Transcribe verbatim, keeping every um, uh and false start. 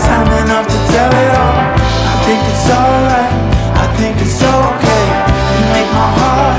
time enough to tell it all. I think it's alright, I think it's okay. You make my heart